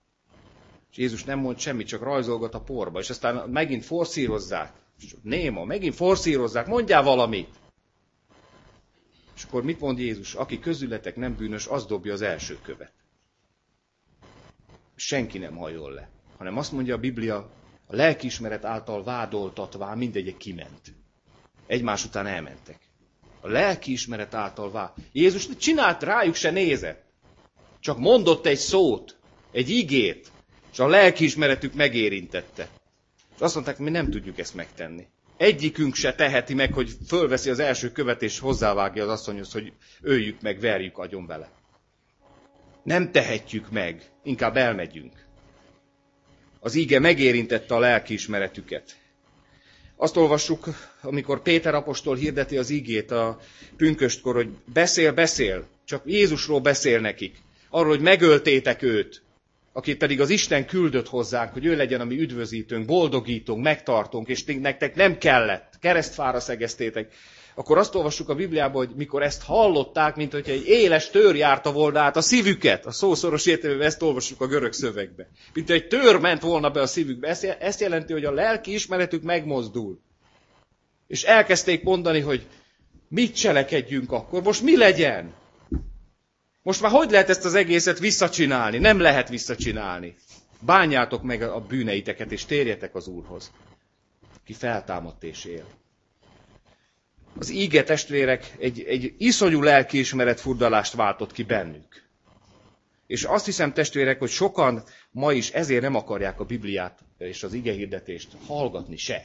És Jézus nem mond semmit, csak rajzolgat a porba, és aztán megint forszírozzák. Néma, megint forszírozzák, mondjál valamit. És akkor mit mond Jézus? Aki közületek nem bűnös, az dobja az első követ. Senki nem hajol le, hanem azt mondja a Biblia, a lelkiismeret által vádoltatván mindegyek kiment. Egymás után elmentek. A lelkiismeret által vá. Jézus csinált, rájuk se nézett. Csak mondott egy szót, egy igét, és a lelkiismeretük megérintette. És azt mondták, mi nem tudjuk ezt megtenni. Egyikünk se teheti meg, hogy fölveszi az első követ, és hozzávágja az asszonyhoz, hogy öljük meg, verjük agyon vele. Nem tehetjük meg, inkább elmegyünk. Az íge megérintette a lelkiismeretüket. Azt olvassuk, amikor Péter apostol hirdeti az ígét a pünköstkor, hogy beszél, beszél, csak Jézusról beszél nekik. Arról, hogy megöltétek őt, akit pedig az Isten küldött hozzánk, hogy ő legyen a mi üdvözítőnk, boldogítónk, megtartónk, és nektek nem kellett, keresztfára szegeztétek. Akkor azt olvassuk a Bibliában, hogy mikor ezt hallották, mint hogy egy éles tör járta volna át a szívüket, a szószoros értelmében ezt olvassuk a görög szövegbe. Mint egy tör ment volna be a szívükbe. Ezt jelenti, hogy a lelki ismeretük megmozdul. És elkezdték mondani, hogy mit cselekedjünk akkor, most mi legyen? Most már hogy lehet ezt az egészet visszacsinálni? Nem lehet visszacsinálni. Bánjátok meg a bűneiteket, és térjetek az Úrhoz, ki feltámadt és él. Az íge, testvérek, egy, egy iszonyú lelkiismeret furdalást váltott ki bennük. És azt hiszem, testvérek, hogy sokan ma is ezért nem akarják a Bibliát és az igehirdetést hallgatni se.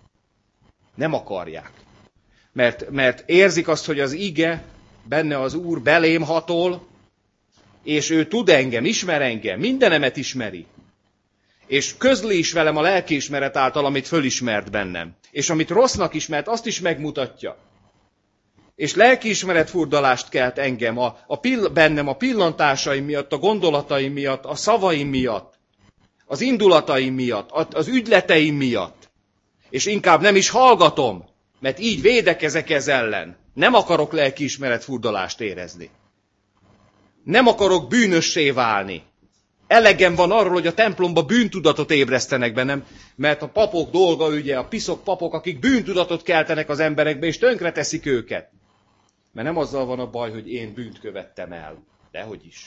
Nem akarják. Mert, mert érzik azt, hogy az ige, benne az Úr belém hatol, és ő tud engem, ismer engem, mindenemet ismeri. És közli is velem a lelkiismeret által, amit fölismert bennem. És amit rossznak ismert, azt is megmutatja. És lelkiismeret furdalást kelt engem a, a pill, bennem a pillantásaim miatt, a gondolataim miatt, a szavaim miatt, az indulataim miatt, az ügyleteim miatt. És inkább nem is hallgatom, mert így védekezek ez ellen. Nem akarok lelkiismeret furdalást érezni. Nem akarok bűnössé válni. Elegem van arról, hogy a templomba bűntudatot ébresztenek bennem, mert a papok dolga, ugye, a piszok papok, akik bűntudatot keltenek az emberekbe, és tönkreteszik őket. Mert nem azzal van a baj, hogy én bűnt követtem el. Dehogy is.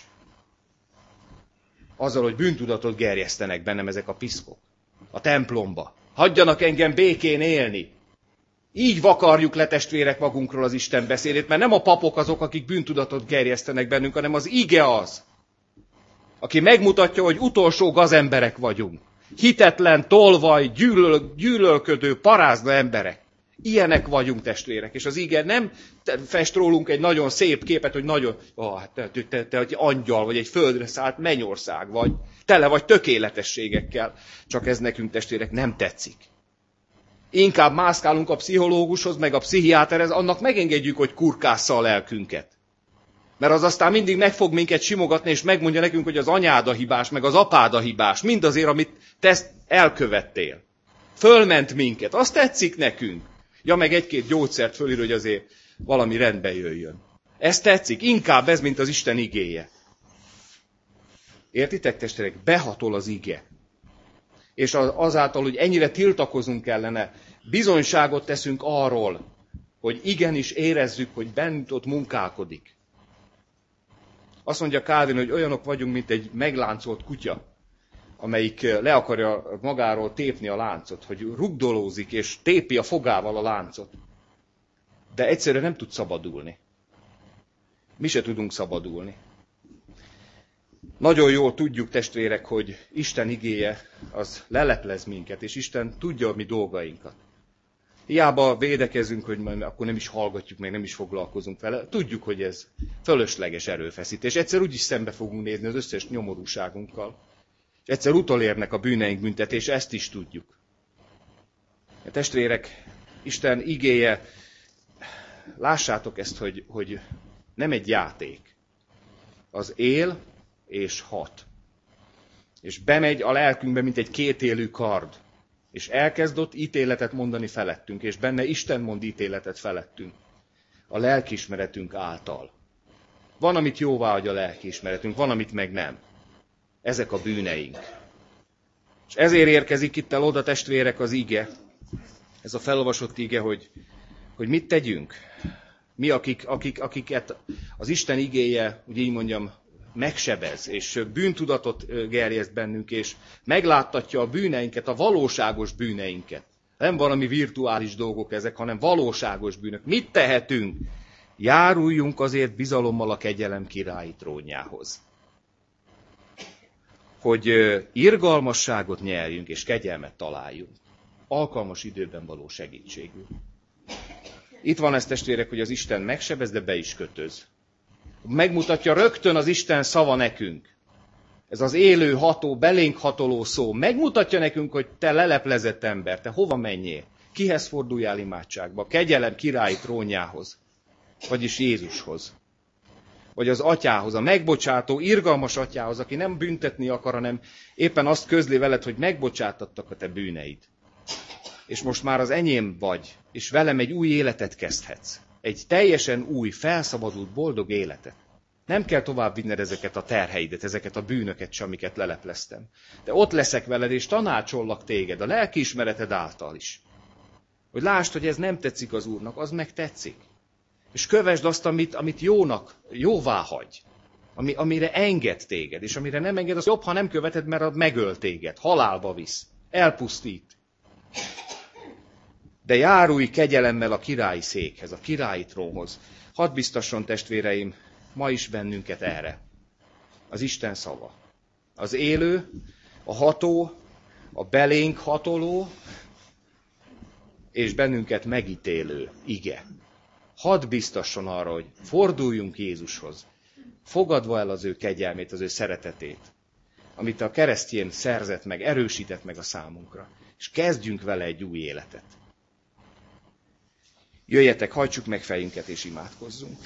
Azzal, hogy bűntudatot gerjesztenek bennem ezek a piszkok. A templomba. Hagyjanak engem békén élni. Így vakarjuk le, testvérek, magunkról az Isten beszédét, mert nem a papok azok, akik bűntudatot gerjesztenek bennünk, hanem az ige az, aki megmutatja, hogy utolsó gazemberek vagyunk. Hitetlen, tolvaj, gyűlöl, gyűlölködő, parázna emberek. Ilyenek vagyunk, testvérek. És az ige nem fest rólunk egy nagyon szép képet, hogy nagyon, oh, te, te, te, te egy angyal, vagy egy földre szállt mennyország vagy. Tele vagy tökéletességekkel. Csak ez nekünk, testvérek, nem tetszik. Inkább mászkálunk a pszichológushoz, meg a pszichiáterhez, annak megengedjük, hogy kurkásza a lelkünket. Mert az aztán mindig meg fog minket simogatni, és megmondja nekünk, hogy az anyád a hibás, meg az apád a hibás, mindazért, amit te elkövettél. Fölment minket, azt tetszik nekünk. Ja, meg egy-két gyógyszert fölír, hogy azért valami rendbe jöjjön. Ez tetszik, inkább ez, mint az Isten igéje. Értitek, testvérek? Behatol az ige. És azáltal, hogy ennyire tiltakozunk ellene, bizonyságot teszünk arról, hogy igenis érezzük, hogy bennünk ott munkálkodik. Azt mondja Calvin, hogy olyanok vagyunk, mint egy megláncolt kutya, amelyik le akarja magáról tépni a láncot, hogy rugdolózik és tépi a fogával a láncot. De egyszerűen nem tud szabadulni. Mi se tudunk szabadulni. Nagyon jól tudjuk, testvérek, hogy Isten igéje az leleplez minket, és Isten tudja a mi dolgainkat. Hiába védekezünk, hogy majd akkor nem is hallgatjuk, meg nem is foglalkozunk vele. Tudjuk, hogy ez fölösleges erőfeszítés. Egyszer úgyis szembe fogunk nézni az összes nyomorúságunkkal. És egyszer utolérnek a bűneink büntetése, ezt is tudjuk. A testvérek, Isten igéje, lássátok ezt, hogy, hogy nem egy játék. Az él és hat. És bemegy a lelkünkbe, mint egy kétélű kard. És elkezd ott ítéletet mondani felettünk, és benne Isten mond ítéletet felettünk. A lelkiismeretünk által. Van, amit jóvá hagy a lelkiismeretünk, van, amit meg nem. Ezek a bűneink. És ezért érkezik itt el oda, testvérek, az ige. Ez a felolvasott ige, hogy, hogy mit tegyünk. Mi, akik, akik, akiket az Isten igéje, úgy így mondjam, megsebez, és bűntudatot gerjeszt bennünk, és megláttatja a bűneinket, a valóságos bűneinket. Nem valami virtuális dolgok ezek, hanem valóságos bűnök. Mit tehetünk? Járuljunk azért bizalommal a kegyelem királyi trónjához. Hogy irgalmasságot nyerjünk, és kegyelmet találjunk. Alkalmas időben való segítségül. Itt van ez, testvérek, hogy az Isten megsebez, de be is kötöz. Megmutatja rögtön az Isten szava nekünk. Ez az élő, ható, belénk hatoló szó. Megmutatja nekünk, hogy te leleplezett ember, te hova menjél? Kihez forduljál imádságba? Kegyelem királyi trónjához. Vagyis Jézushoz. Vagy az atyához, a megbocsátó, irgalmas atyához, aki nem büntetni akar, hanem éppen azt közli veled, hogy megbocsátattak a te bűneid. És most már az enyém vagy, és velem egy új életet kezdhetsz. Egy teljesen új, felszabadult, boldog életet. Nem kell tovább vinned ezeket a terheidet, ezeket a bűnöket sem, amiket lelepleztem. De ott leszek veled, és tanácsollak téged, a lelkiismereted által is. Hogy lásd, hogy ez nem tetszik az Úrnak, az meg tetszik. És kövesd azt, amit, amit jónak, jóvá hagy. Ami, amire enged téged, és amire nem enged, az jobb, ha nem követed, mert megöl téged, halálba visz, elpusztít. De járulj kegyelemmel a királyi székhez, a királyi trónhoz. Hadd biztasson, testvéreim, ma is bennünket erre. Az Isten szava. Az élő, a ható, a belénk hatoló, és bennünket megítélő ige. Hadd biztasson arra, hogy forduljunk Jézushoz, fogadva el az ő kegyelmét, az ő szeretetét, amit a keresztjén szerzett meg, erősített meg a számunkra, és kezdjünk vele egy új életet. Jöjjetek, hajtsuk meg fejünket és imádkozzunk.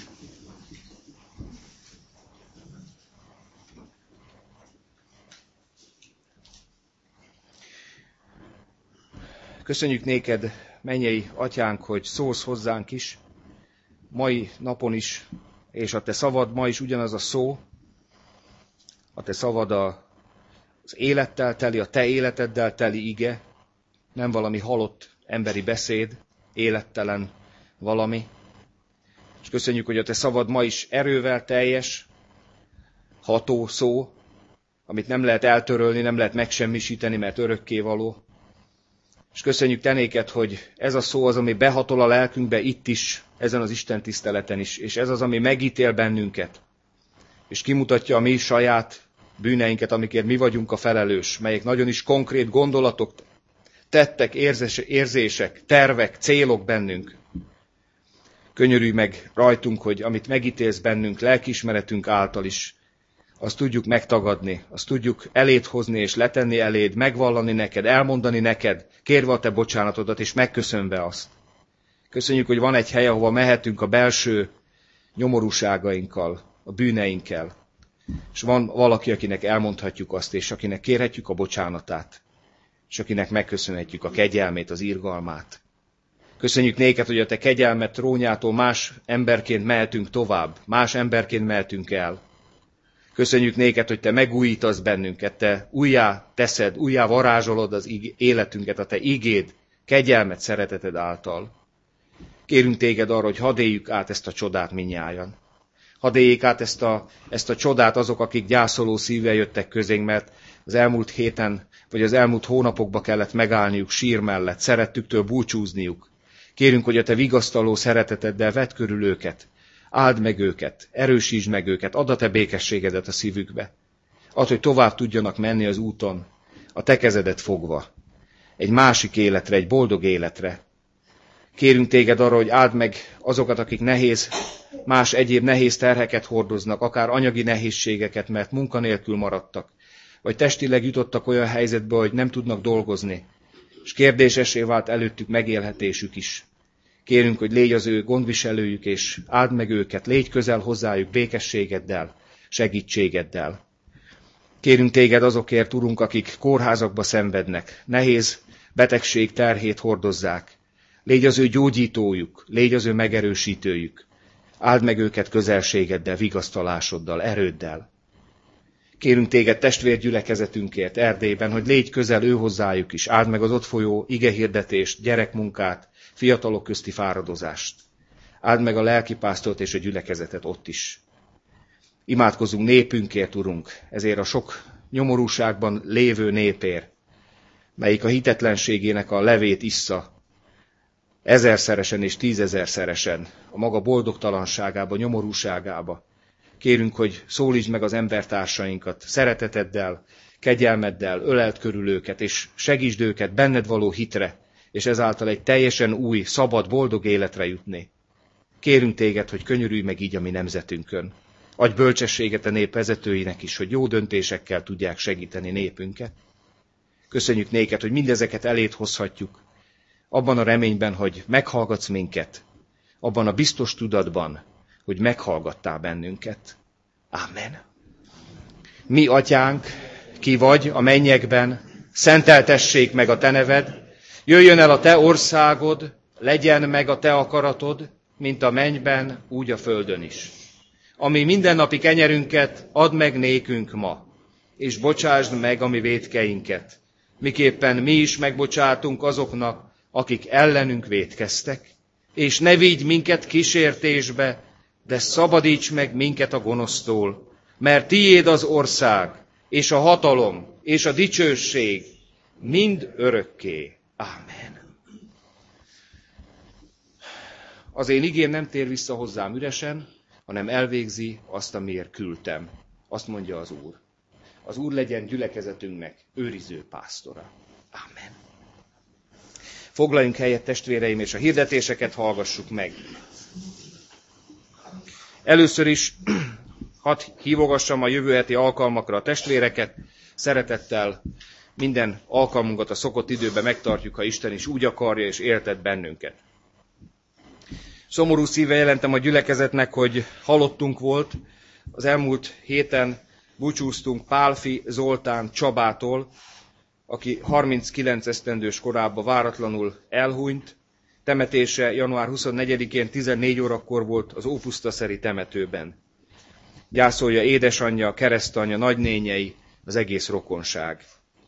Köszönjük néked, mennyei atyánk, hogy szólsz hozzánk is, mai napon is, és a te szavad ma is ugyanaz a szó, a te szavad az élettel teli, a te életeddel teli ige, nem valami halott emberi beszéd, élettelen valami. És köszönjük, hogy a te szavad ma is erővel teljes, ható szó, amit nem lehet eltörölni, nem lehet megsemmisíteni, mert örökkévaló. És köszönjük te néked, hogy ez a szó az, ami behatol a lelkünkbe itt is, ezen az Isten tiszteleten is, és ez az, ami megítél bennünket, és kimutatja a mi saját bűneinket, amikért mi vagyunk a felelős, melyek nagyon is konkrét gondolatok, tettek, érzések, tervek, célok bennünk. Könyörülj meg rajtunk, hogy amit megítélsz bennünk, lelkiismeretünk által is, azt tudjuk megtagadni, azt tudjuk eléd hozni és letenni eléd, megvallani neked, elmondani neked, kérve a te bocsánatodat és megköszönve azt. Köszönjük, hogy van egy hely, ahova mehetünk a belső nyomorúságainkkal, a bűneinkkel. És van valaki, akinek elmondhatjuk azt, és akinek kérhetjük a bocsánatát, és akinek megköszönhetjük a kegyelmét, az irgalmát. Köszönjük néked, hogy a te kegyelmet trónjától más emberként mehetünk tovább, más emberként mehetünk el. Köszönjük néked, hogy te megújítasz bennünket, te újjá teszed, újjá varázsolod az életünket, a te igéd, kegyelmet, szereteted által. Kérünk téged arra, hogy hadd éljük át ezt a csodát mindnyájan. Hadd éljék át ezt a, ezt a csodát azok, akik gyászoló szívvel jöttek közénk, mert az elmúlt héten, vagy az elmúlt hónapokban kellett megállniuk sír mellett, szerettüktől búcsúzniuk. Kérünk, hogy a te vigasztaló szereteteddel vedd körül őket, áld meg őket, erősítsd meg őket, add a te békességedet a szívükbe. Add, hogy tovább tudjanak menni az úton, a te kezedet fogva, egy másik életre, egy boldog életre. Kérünk téged arra, hogy áld meg azokat, akik nehéz, más egyéb nehéz terheket hordoznak, akár anyagi nehézségeket, mert munkanélkül maradtak, vagy testileg jutottak olyan helyzetbe, hogy nem tudnak dolgozni, és kérdésessé vált előttük megélhetésük is. Kérünk, hogy légy az ő gondviselőjük, és áld meg őket, légy közel hozzájuk békességeddel, segítségeddel. Kérünk téged azokért, Urunk, akik kórházakba szenvednek, nehéz betegség terhét hordozzák. Légy az ő gyógyítójuk, légy az ő megerősítőjük. Áld meg őket közelségeddel, vigasztalásoddal, erőddel. Kérünk téged testvérgyülekezetünkért Erdélyben, hogy légy közel ő hozzájuk is. Áld meg az ott folyó igehirdetést, gyerekmunkát, fiatalok közti fáradozást. Áld meg a lelkipásztort és a gyülekezetet ott is. Imádkozunk népünkért, Urunk, ezért a sok nyomorúságban lévő népért, melyik a hitetlenségének a levét issza, ezerszeresen és tízezerszeresen, a maga boldogtalanságába, nyomorúságába. Kérünk, hogy szólítsd meg az embertársainkat szereteteddel, kegyelmeddel, öleld körül őket, és segítsd őket benned való hitre, és ezáltal egy teljesen új, szabad, boldog életre jutni. Kérünk téged, hogy könyörülj meg így a mi nemzetünkön. Adj bölcsességet a nép vezetőinek is, hogy jó döntésekkel tudják segíteni népünket. Köszönjük néked, hogy mindezeket eléd hozhatjuk, abban a reményben, hogy meghallgatsz minket, abban a biztos tudatban, hogy meghallgattál bennünket. Amen. Mi, atyánk, ki vagy a mennyekben, szenteltessék meg a te neved, jöjjön el a te országod, legyen meg a te akaratod, mint a mennyben, úgy a földön is. Ami mindennapi kenyerünket add meg nékünk ma, és bocsásd meg a mi vétkeinket, miképpen mi is megbocsátunk azoknak, akik ellenünk vétkeztek, és ne vigy minket kísértésbe, de szabadíts meg minket a gonosztól, mert tiéd az ország, és a hatalom, és a dicsőség mind örökké. Amen. Az én igém nem tér vissza hozzám üresen, hanem elvégzi azt, amiért küldtem. Azt mondja az Úr. Az Úr legyen gyülekezetünknek őriző pásztora. Amen. Foglaljunk helyet, testvéreim, és a hirdetéseket hallgassuk meg. Először is hadd hívogassam a jövő heti alkalmakra a testvéreket. Szeretettel minden alkalmunkat a szokott időben megtartjuk, ha Isten is úgy akarja és éltet bennünket. Szomorú szívvel jelentem a gyülekezetnek, hogy halottunk volt. Az elmúlt héten búcsúztunk Pálfi Zoltán Csabától, aki harminckilenc esztendős korában váratlanul elhunyt. Temetése január huszonnegyedikén tizennégy órakor volt az Ópusztaszeri temetőben. Gyászolja édesanyja, keresztanyja, nagynényei, az egész rokonság.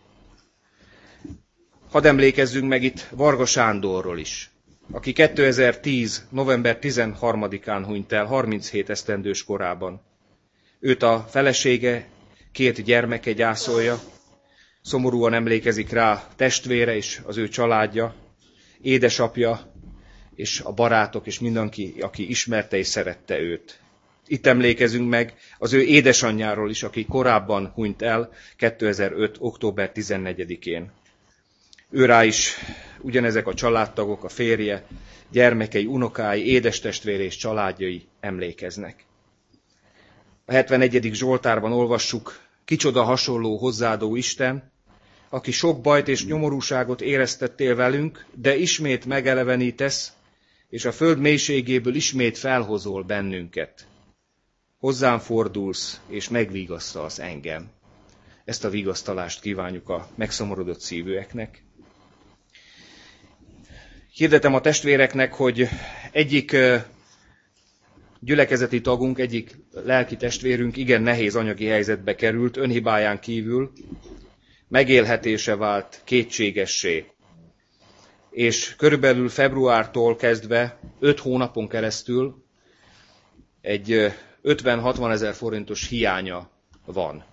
Hadd emlékezzünk meg itt Varga Sándorról is, aki kétezer-tíz. november tizenharmadikán hunyt el, harminchét esztendős korában. Őt a felesége, két gyermeke gyászolja, Szomorúan emlékezik rá testvére és az ő családja, édesapja és a barátok és mindenki, aki ismerte és szerette őt. Itt emlékezünk meg az ő édesanyjáról is, aki korábban hunyt el kétezer-öt. október tizennegyedikén. Őrá is ugyanezek a családtagok, a férje, gyermekei, unokái, édestestvére és családjai emlékeznek. A hetvenegyedik Zsoltárban olvassuk, kicsoda hasonló hozzáadó Isten, aki sok bajt és nyomorúságot éreztettél velünk, de ismét megelevenítesz, és a föld mélységéből ismét felhozol bennünket. Hozzám fordulsz, és megvigasztalsz engem. Ezt a vigasztalást kívánjuk a megszomorodott szívűeknek. Hirdetem a testvéreknek, hogy egyik gyülekezeti tagunk, egyik lelki testvérünk igen nehéz anyagi helyzetbe került, önhibáján kívül, megélhetése vált kétségessé. És körülbelül februártól kezdve öt hónapon keresztül egy ötven-hatvan ezer forintos hiánya van.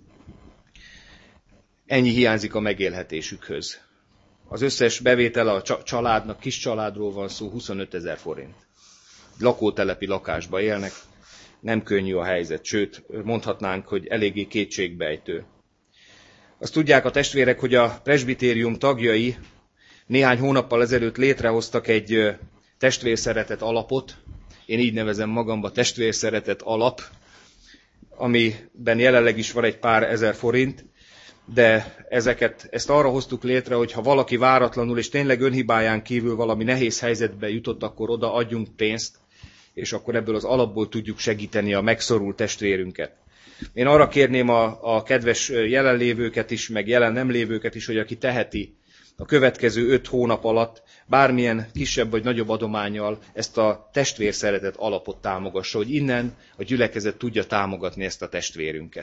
Ennyi hiányzik a megélhetésükhöz. Az összes bevétele a családnak, kis családról van szó, huszonöt ezer forint. Lakótelepi lakásba élnek, nem könnyű a helyzet, sőt, mondhatnánk, hogy eléggé kétségbejtő. Azt tudják a testvérek, hogy a presbitérium tagjai néhány hónappal ezelőtt létrehoztak egy testvérszeretet alapot, én így nevezem magamba testvérszeretet alap, amiben jelenleg is van egy pár ezer forint, de ezeket, ezt arra hoztuk létre, hogy ha valaki váratlanul és tényleg önhibáján kívül valami nehéz helyzetbe jutott, akkor oda adjunk pénzt, és akkor ebből az alapból tudjuk segíteni a megszorult testvérünket. Én arra kérném a, a kedves jelenlévőket is, meg jelen nem lévőket is, hogy aki teheti a következő öt hónap alatt bármilyen kisebb vagy nagyobb adománnyal ezt a testvérszeretet alapot támogassa, hogy innen a gyülekezet tudja támogatni ezt a testvérünket.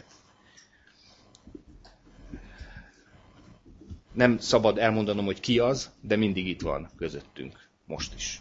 Nem szabad elmondanom, hogy ki az, de mindig itt van közöttünk, most is.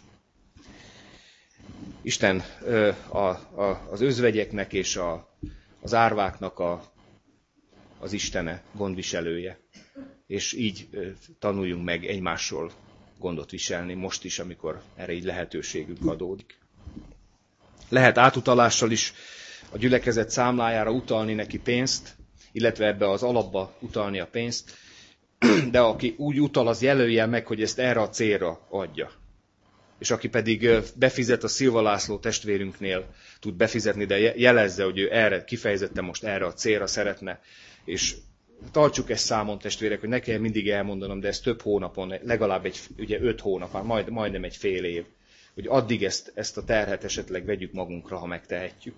Isten a, a, az özvegyeknek és a, az árváknak a, az Istene, gondviselője. És így tanuljunk meg egymásról gondot viselni most is, amikor erre így lehetőségünk adódik. Lehet átutalással is a gyülekezet számlájára utalni neki pénzt, illetve ebbe az alapba utalni a pénzt, de aki úgy utal, az jelölje meg, hogy ezt erre a célra adja. És aki pedig befizet, a Szilva László testvérünknél tud befizetni, de jelezze, hogy ő erre, kifejezetten most erre a célra szeretne, és tartsuk ezt számon, testvérek, hogy ne kell mindig elmondanom, de ez több hónapon, legalább egy, ugye öt hónap, már majd, majdnem egy fél év, hogy addig ezt, ezt a terhet esetleg vegyük magunkra, ha megtehetjük.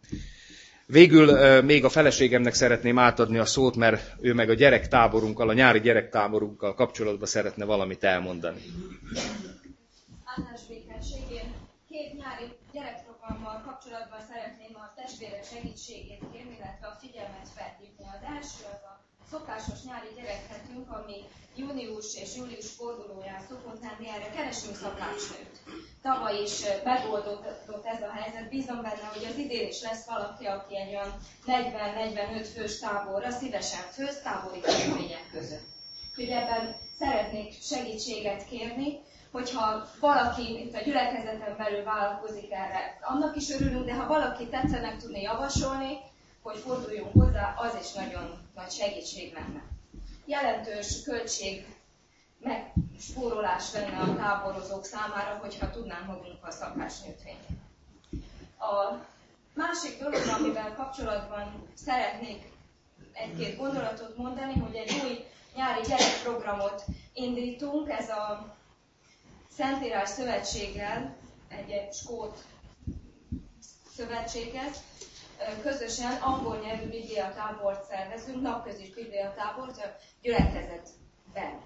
Végül még a feleségemnek szeretném átadni a szót, mert ő meg a gyerektáborunkkal, a nyári gyerektáborunkkal kapcsolatban szeretne valamit elmondani. Általános békességén két nyári gyerekprogrammal kapcsolatban szeretném a testvérek segítségét kérni, illetve a figyelmet felhívni. Az első az a szokásos nyári gyerekhetünk, ami június és július fordulóján szokott lenni, erre keresünk szakácsnőt. Tavaly is megoldódott ez a helyzet, bízom benne, hogy az idén is lesz valaki, aki egy olyan negyven-negyvenöt fős táborra szívesen főz tábori körülmények között. Hogy ebben szeretnék segítséget kérni, hogyha valaki itt a gyülekezeten belül vállalkozik erre, annak is örülünk, de ha valaki tetszenek tudni javasolni, hogy forduljunk hozzá, az is nagyon nagy segítség lenne. Jelentős költség megspórolás lenne a táborozók számára, hogyha tudnánk magunkra szakácsnőt venni. A másik dolog, amivel kapcsolatban szeretnék egy-két gondolatot mondani, hogy egy új nyári gyerekprogramot indítunk, ez a Szentírás Szövetséggel, egy skót szövetséggel, közösen angol nyelvű bibliatábort szervezünk, napközis bibliatábort a gyülekezetben.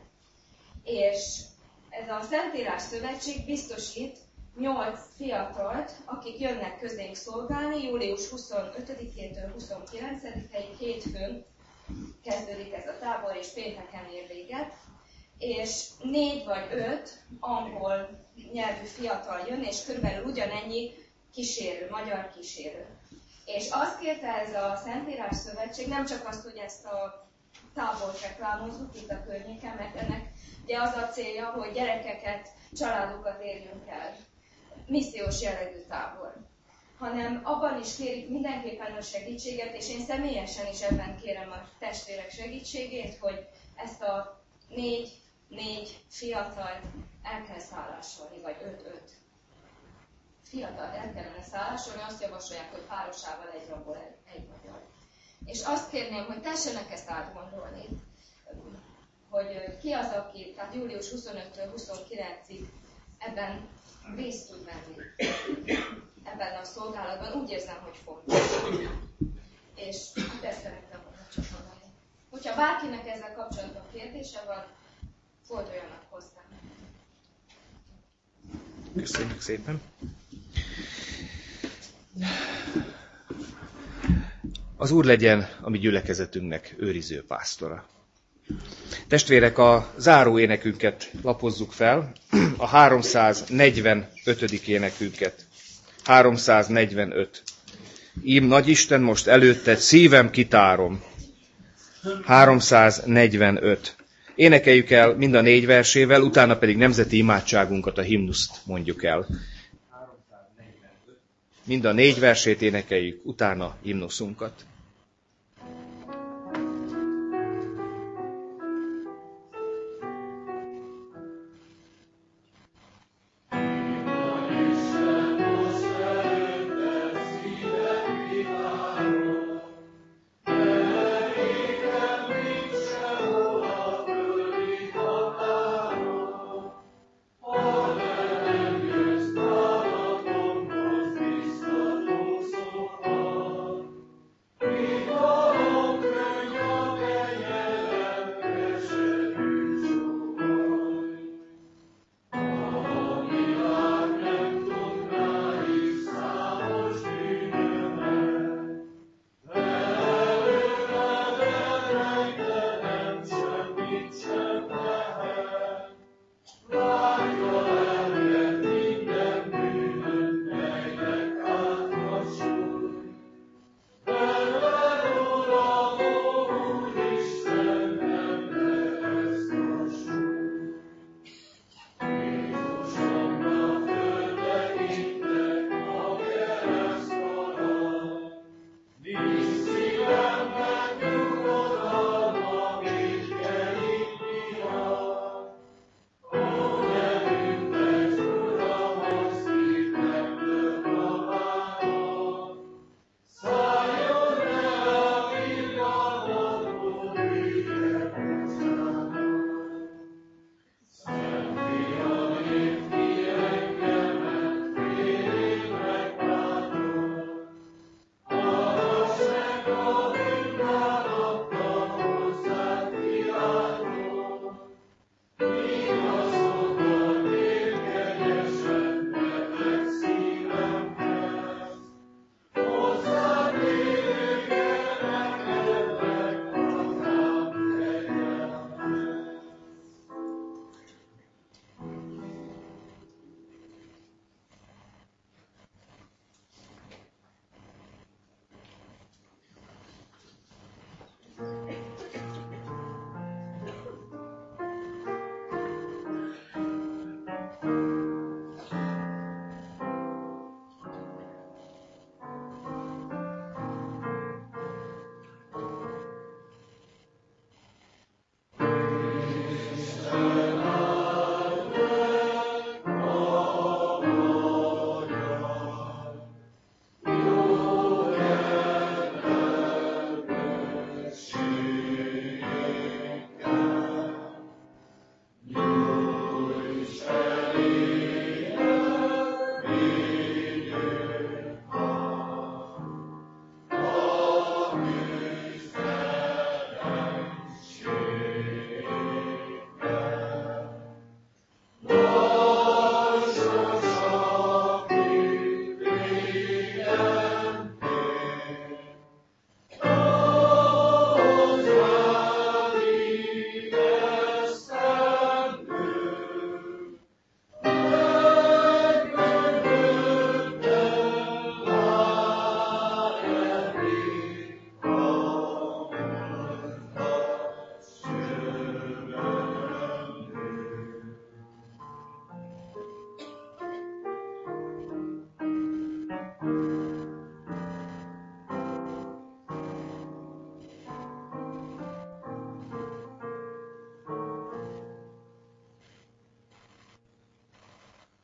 És ez a Szentírás Szövetség biztosít nyolc fiatalt, akik jönnek közénk szolgálni, július huszonötödikétől huszonkilencedikéig, hétfőn kezdődik ez a tábor, és pénteken ér véget. És négy vagy öt angol nyelvű fiatal jön, és körülbelül ugyanennyi kísérő, magyar kísérő. És azt kérte ez a Szentírás Szövetség, nem csak azt, hogy ezt a tábort reklámozzuk itt a környéken, mert ennek ugye az a célja, hogy gyerekeket, családokat érjünk el. Missziós jellegű tábor. Hanem abban is kérik mindenképpen a segítséget, és én személyesen is ebben kérem a testvérek segítségét, hogy ezt a négy, négy fiatalt el kell szállásolni, vagy öt-öt. Fiatalt el kellene szállásolni, azt javasolják, hogy párosával egy rabból egy magyar. És azt kérném, hogy tessenek ezt átgondolni, hogy ki az, aki, tehát július huszonötödikétől huszonkilencedikéig ebben részt tud venni, ebben a szolgálatban. Úgy érzem, hogy fontos. És ezt szerettem volna csak mondani. Hogyha bárkinek ezzel kapcsolatban kérdése van, forduljanak hozzám. Köszönjük szépen. Az Úr legyen a mi gyülekezetünknek őriző pásztora. Testvérek, a záró énekünket lapozzuk fel, a háromszáznegyvenötödik énekünket. háromszáznegyvenöt. Ím nagyisten, most előtted szívem kitárom. háromszáznegyvenöt. Énekeljük el mind a négy versével, utána pedig nemzeti imádságunkat, a himnuszt mondjuk el. Mind a négy versét énekeljük, utána himnuszunkat. Thank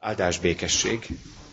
Áldás békesség!